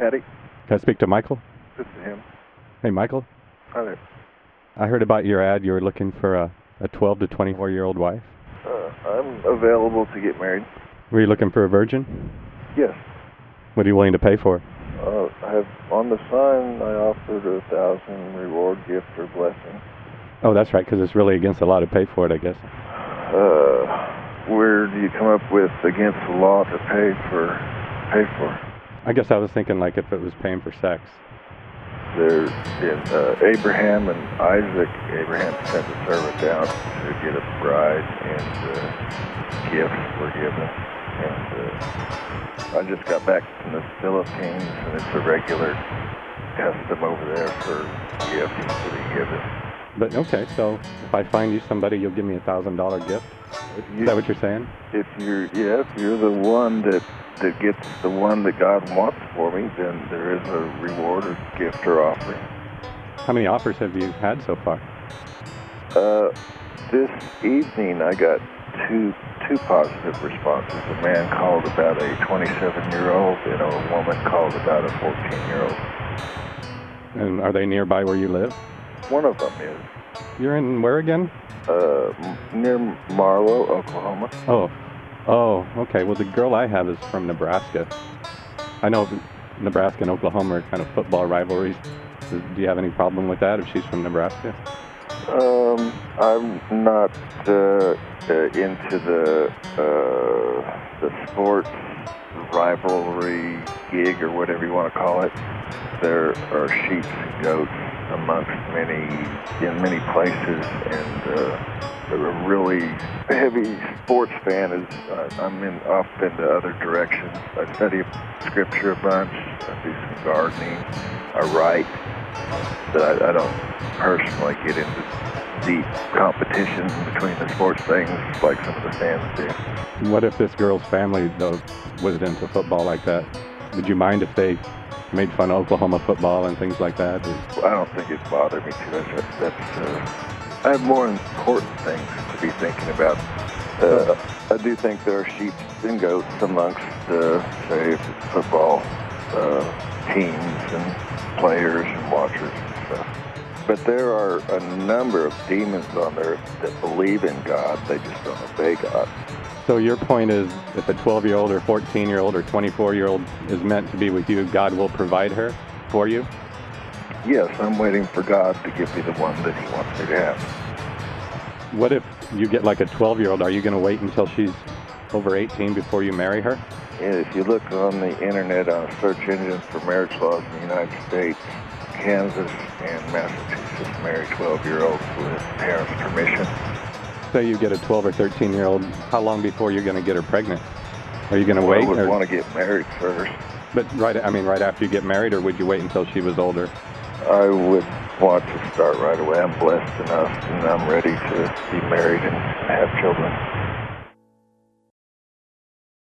Patty, Can I speak to Michael? this is him. Hey, Michael. Hi there. I heard about your ad. You were looking for a 12 to 24-year-old wife. I'm available to get married. Were you looking for a virgin? Yes. What are you willing to pay for? I have on the sign. I offered $1,000 reward, gift, or blessing. Oh, that's right, because it's really against the law to pay for it, I guess. Where do you come up with against the law to pay for? I guess I was thinking like if it was paying for sex. There, in Abraham and Isaac, Abraham sent a servant down to get a bride, and gifts were given. And I just got back from the Philippines, and it's a regular custom over there for gifts to be given. But okay, so if I find you somebody, you'll give me $1,000 gift? Is that what you're saying? If you're the one that gets the one that God wants for me, then there is a reward or gift or offering. How many offers have you had so far? This evening I got two positive responses. A man called about a 27-year-old, and a woman called about a 14-year-old. And are they nearby where you live? One of them is. You're in where again? Near Marlow, Oklahoma. Oh, okay. Well, the girl I have is from Nebraska. I know Nebraska and Oklahoma are kind of football rivalries. Do you have any problem with that if she's from Nebraska? I'm not into the sports rivalry gig or whatever you want to call it. There are sheep and goats amongst in many places, and a really heavy sports fan is I'm off into other directions. I study scripture a bunch. I do some gardening. I write. But I don't personally get into deep competitions between the sports things like some of the fans do. What if this girl's family, though, was into football like that? Would you mind if they made fun of Oklahoma football and things like that? I don't think it'd bother me too much. I have more important things to be thinking about. I do think there are sheep and goats amongst, say, football teams and players and watchers and stuff. But there are a number of demons on there that believe in God. They just don't obey God. So your point is, if a 12-year-old or 14-year-old or 24-year-old is meant to be with you, God will provide her for you? Yes, I'm waiting for God to give me the one that He wants me to have. What if you get like a 12-year-old? Are you going to wait until she's over 18 before you marry her? If you look on the internet on a search engine for marriage laws in the United States, Kansas and Massachusetts marry 12-year-olds with parents' permission. Say you get a 12 or 13-year-old, how long before you're going to get her pregnant? Are you going to wait? I would want to get married first. But right after you get married, or would you wait until she was older? I would want to start right away. I'm blessed enough, and I'm ready to be married and have children.